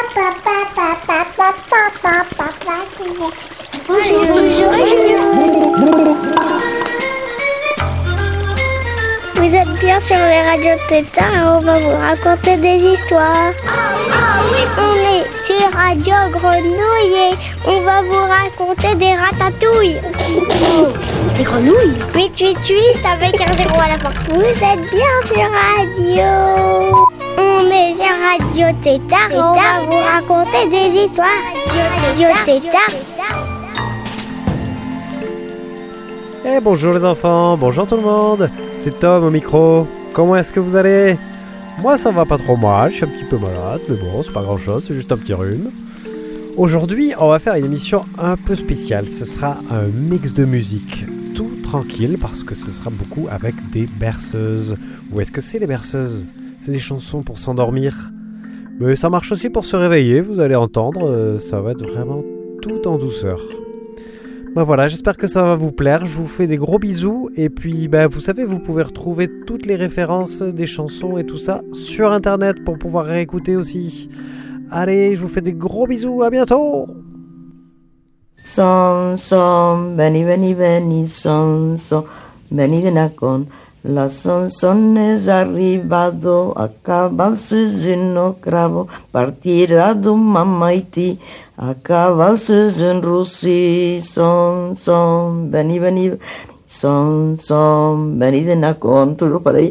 Bonjour, bonjour, bonjour. Vous êtes bien sur les radios Tétard et on va vous raconter des histoires. Oui. On est sur Radio Grenouille et on va vous raconter des ratatouilles. Des grenouilles 888 avec un 0 à la fin. Vous êtes bien sur Radio. On est sur Radio Tétard et on va vous raconter des histoires. Radio Tétard. Bonjour les enfants, bonjour tout le monde, c'est Tom au micro. Comment est-ce que vous allez ? Moi ça va pas trop mal, je suis un petit peu malade, mais bon c'est pas grand chose, c'est juste un petit rhume. Aujourd'hui on va faire une émission un peu spéciale, ce sera un mix de musique, tout tranquille parce que ce sera beaucoup avec des berceuses. Où est-ce que c'est les berceuses ? C'est des chansons pour s'endormir, mais ça marche aussi pour se réveiller, vous allez entendre, ça va être vraiment tout en douceur. Ben voilà, j'espère que ça va vous plaire, je vous fais des gros bisous et puis vous savez, vous pouvez retrouver toutes les références des chansons et tout ça sur internet pour pouvoir réécouter aussi. Allez, je vous fais des gros bisous, à bientôt. Son, son, Benny, Benny, Benny, son, son, Benny de Nacon. La son es arrivado, acaba el suzuno cravo, partirá do mamaiti, acaba el suzun russi, son, son, Benny, Benny, son, son, Benny de Nacon, toujours pareil.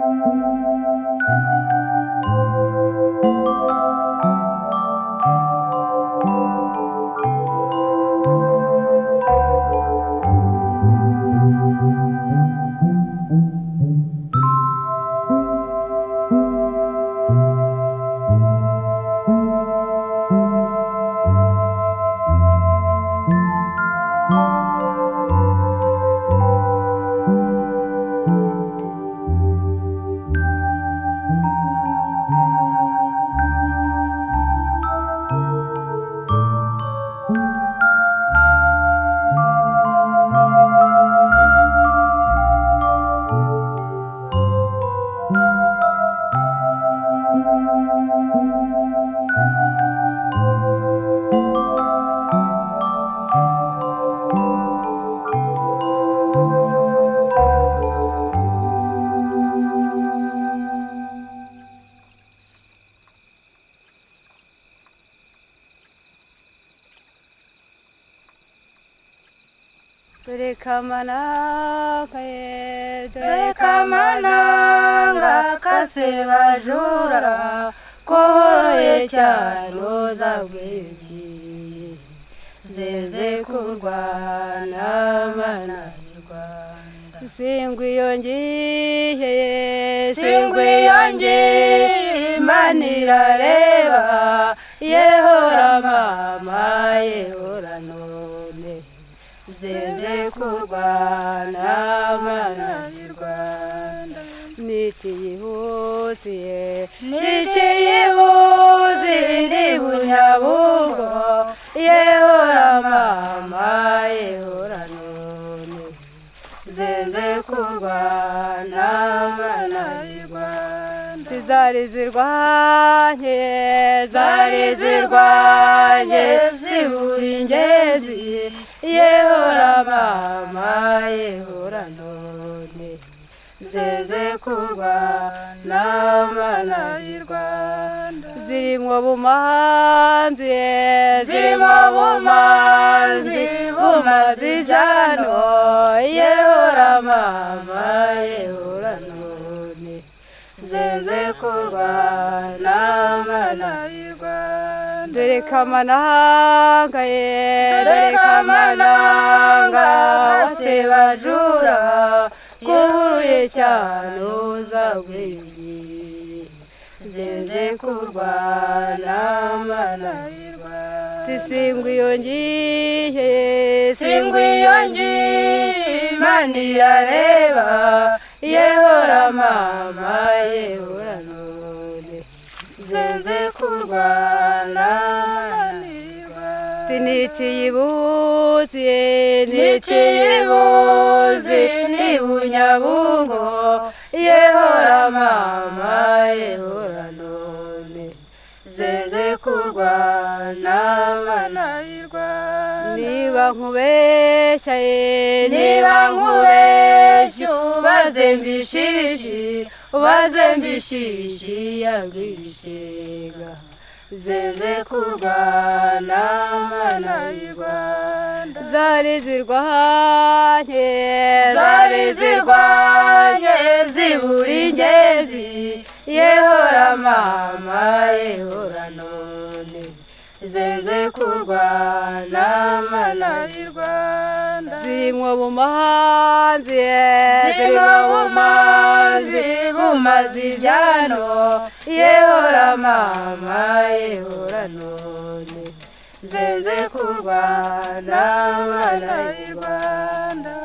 Kamananga kasebajura koroye cyane uzagwiki zeze kurwana manarwanda singwiyongiye manira reba yehora mama yehora none zeze kurwana manarwanda nikiyihuziye ni bunyabugo yehora mama yehora none zeze kurwana manarwanda zari zirwanye zibura ingezi yehora mama yehora none zeze kurwana manarwanda zirimo bumanzi bumaze ibyano yehora mama yehora none zeze kurwana manarwanda dore kamananga wasebajura kuhuruye cyane uzagwiriye zeze kurwana manarwanda singwiyongiye manira reba yehora mama yehora none zeze kurwana manarwanda nitiyibuzi ni bunyabungo yehora mama yehora none zeze kurwana manarwanda niba nkubeshya ubaze mbishishi yarwishiga zeze kurwana manarwanda zari zirwanye zibura ingezi yehora mama yehora none zeze kurwana manarwanda zirimo bumanzi bumaze ibyano yehora mama yehora none zeze kurwana manarwanda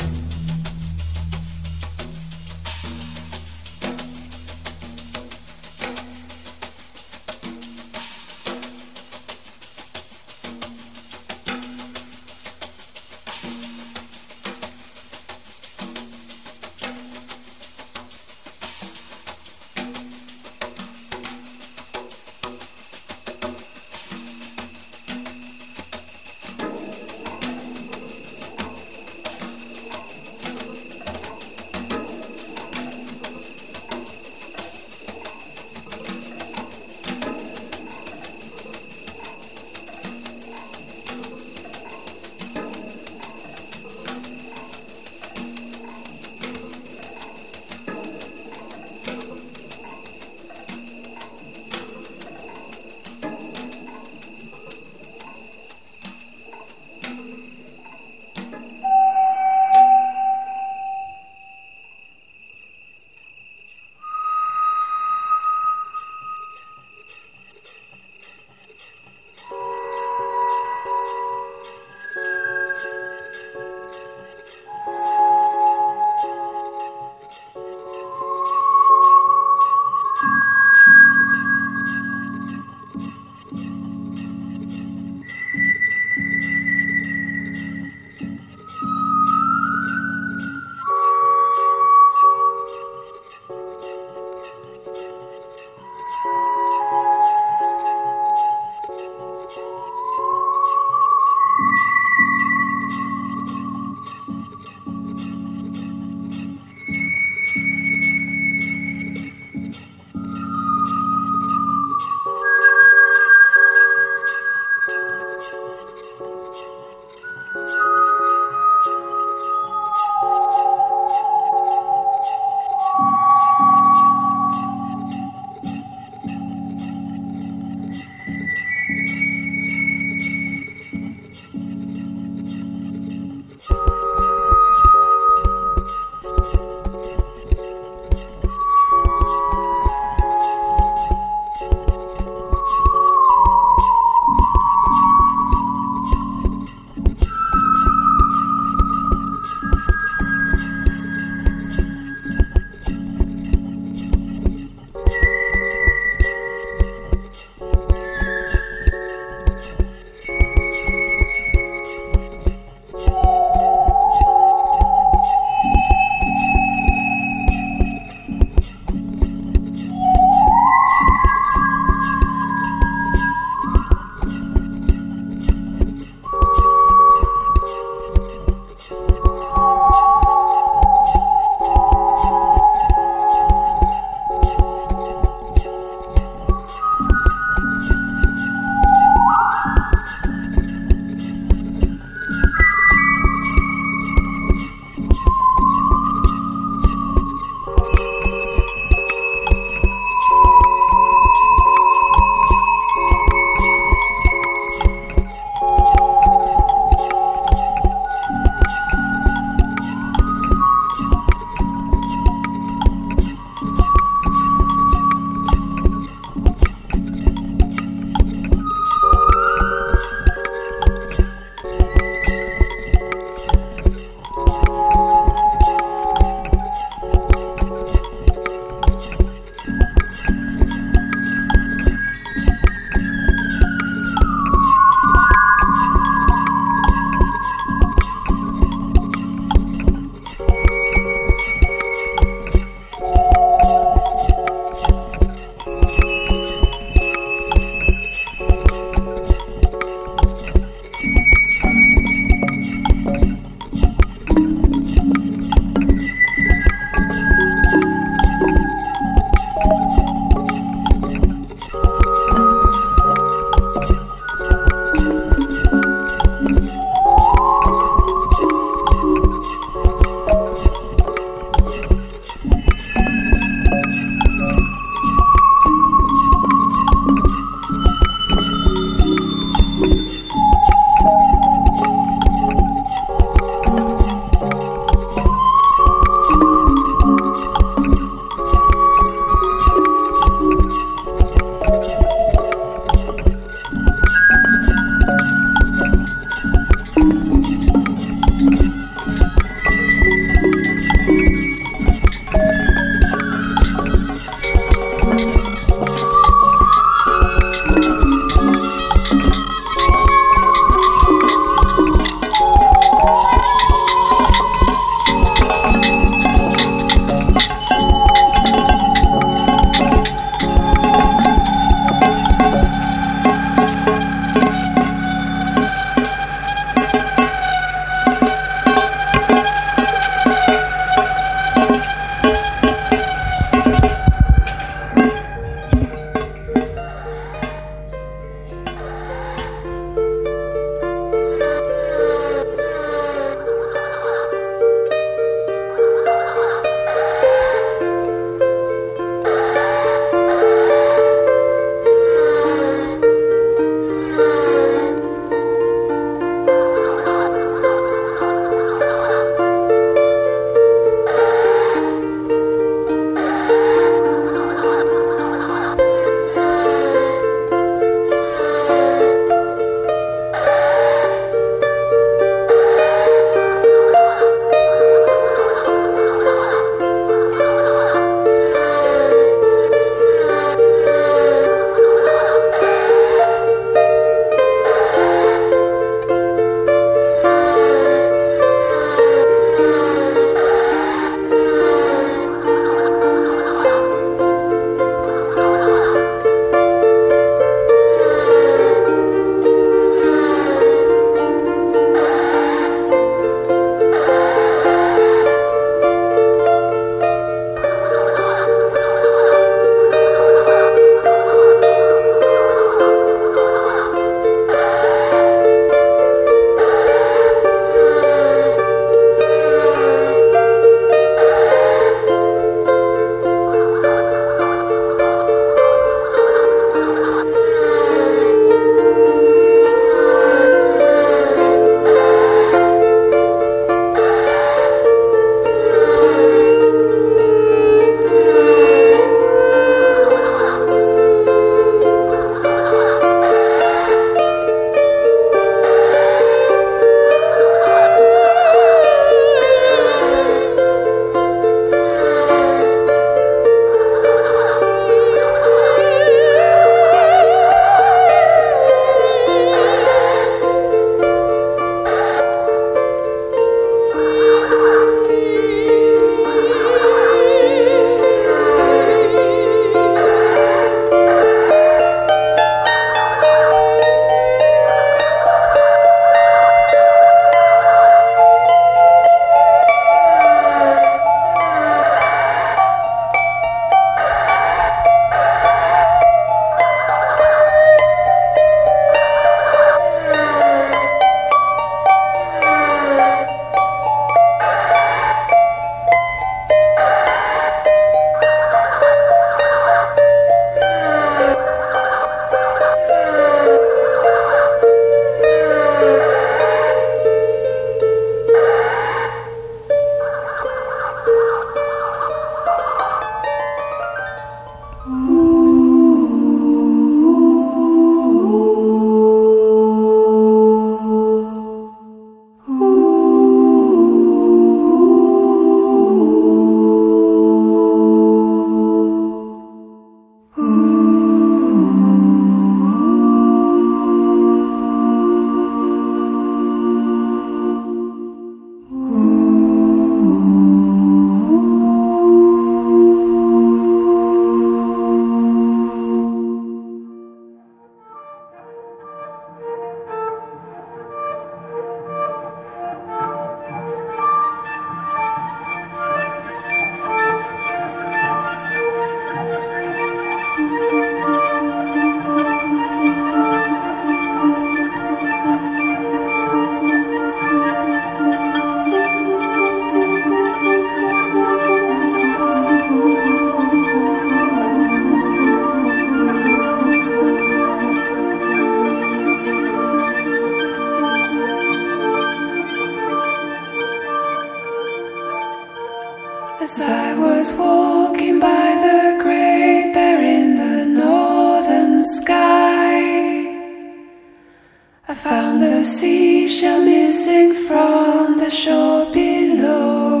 seashell missing from the shore below.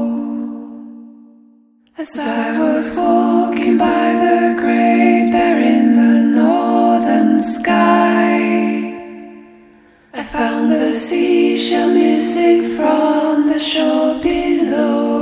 As I was walking by the Great Bear in the northern sky, I found the seashell missing from the shore below.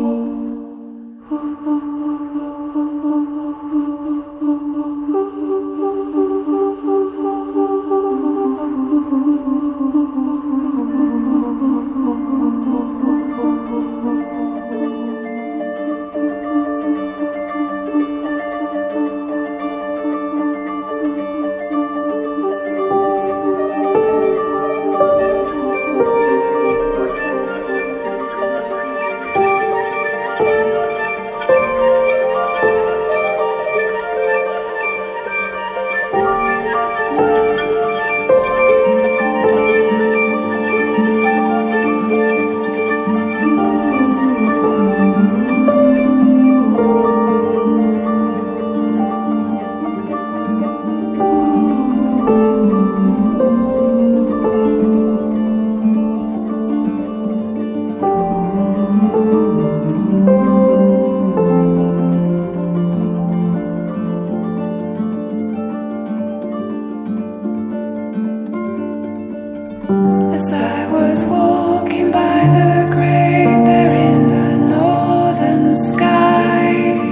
As I was walking by the Great Bear in the northern sky,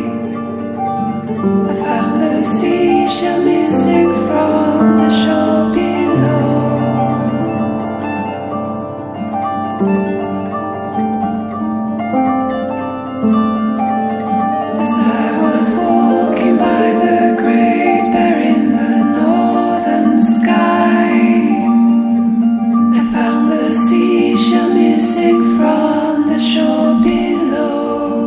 I found the seashell missing from the shore below. As I was walking by the Great Bear in the northern sky, the seashell missing from the shore below.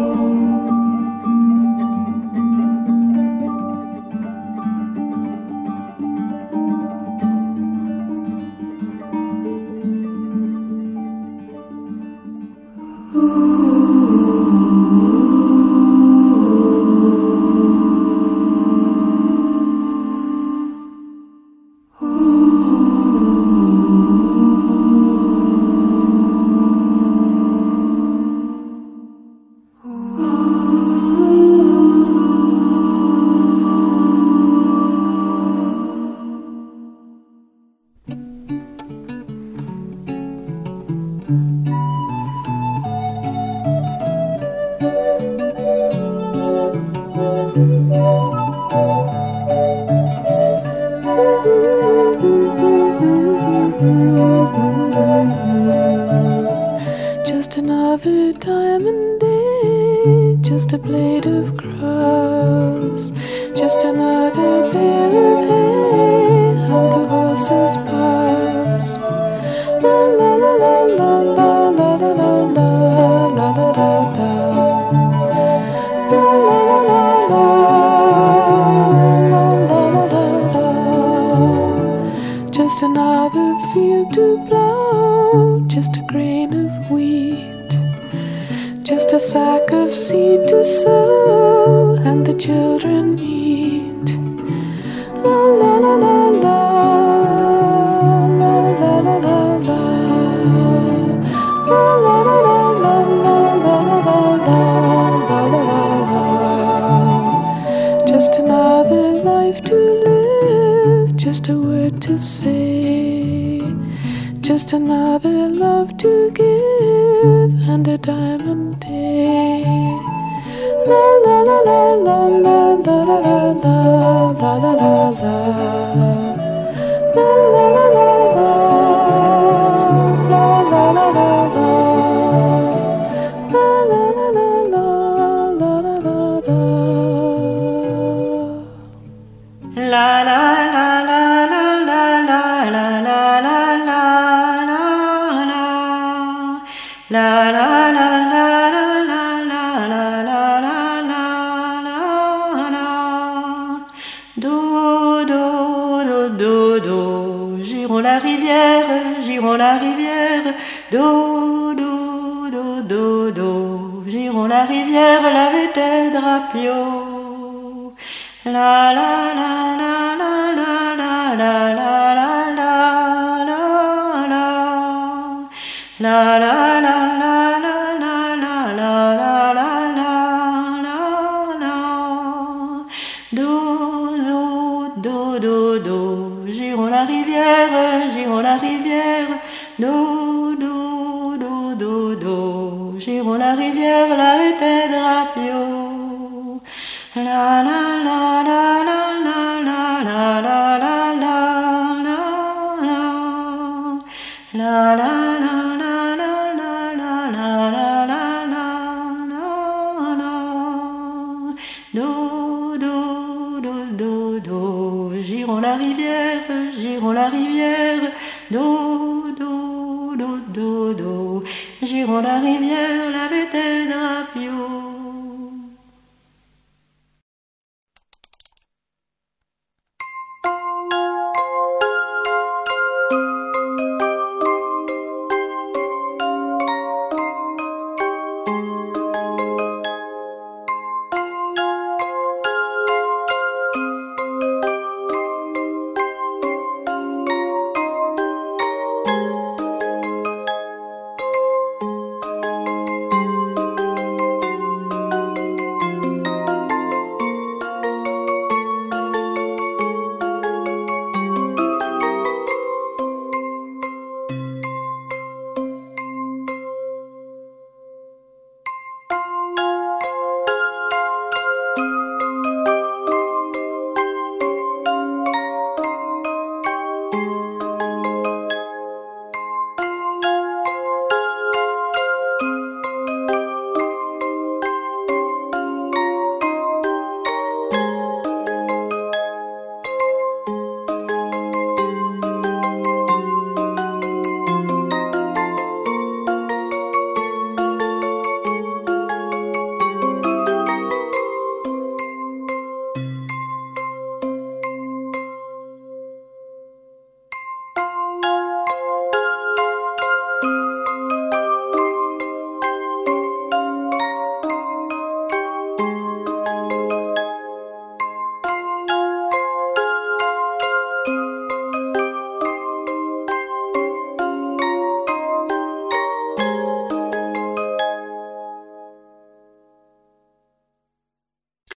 Just another diamond day, just a blade of grass, just another bale of hay, and the horses pass. La la la la la la la la la la la la la. Just another field to plow, just a grain of wheat, just a sack of seed to sow, and the children meet. La la la la la, la la la la la, la la la la la, la la la la. Just another life to live, just a word to say, just another love to give, and a diamond day. La la la la la la la la la la la la la. La la la la la, la la la la la. La la la la la, la la la la. La la la la la la la la la la la la. La la la la la la la la la la la. Do do do do do. Girons la rivière, girons la rivière. Do do do do do. Girons la rivière, laver tes drapiaux. La la la la la la la la la la la. do, girons la rivière, girons la rivière, do, do, do, do, do, girons la rivière, l'arrêtez de rapio. La la la la la la la la la la la la la la. Girons la rivière, do, do, do, do, do. Girons la rivière, la